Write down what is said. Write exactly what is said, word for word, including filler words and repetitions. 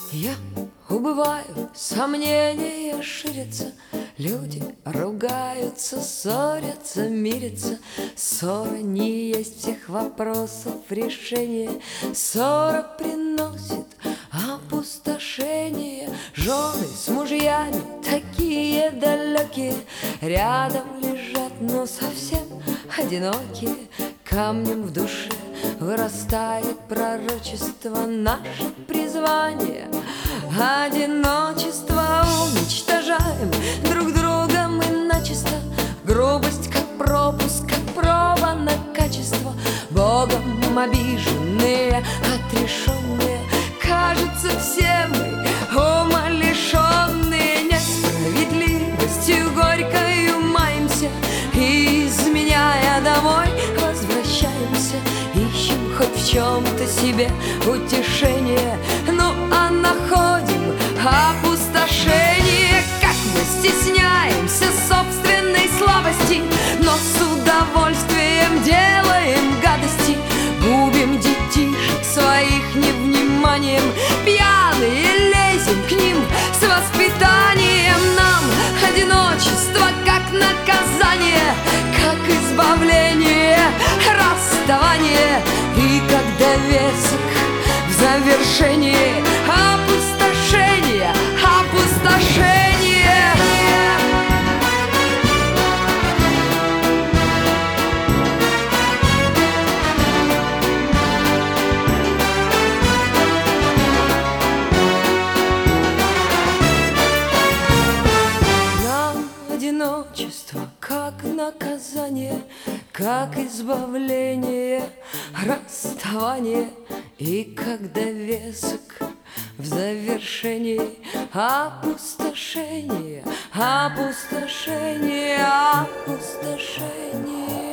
Я убываю, сомнения ширятся, люди ругаются, ссорятся, мирятся. Ссора не есть всех вопросов решение, ссора приносит опустошение. Жены с мужьями такие далекие, рядом лежат, но совсем одинокие. Камнем в душе вырастает пророчество, наше призвание — одиночество. Уничтожаем друг друга мы начисто, грубость как пропуск, как проба на качество. Богом обиженные, отрешенные, кажется, все мы умалишенные. Несправедливостью горькою маемся, и, изменяя, домой возвращаемся. Ищем хоть в чем-то себе утешение, ну а находим опустошение. Как мы стесняемся собственной слабости, но с удовольствием делаем гадости. Губим детишек своих невниманием, пьяные лезем к ним с воспитанием. Нам одиночество как наказание, как избавление, расставание. И когда весок в завершении опустошение, опустошение. Нам одиночество как наказание, как избавление, расставание. И когда весок в завершении опустошение, опустошение, опустошение.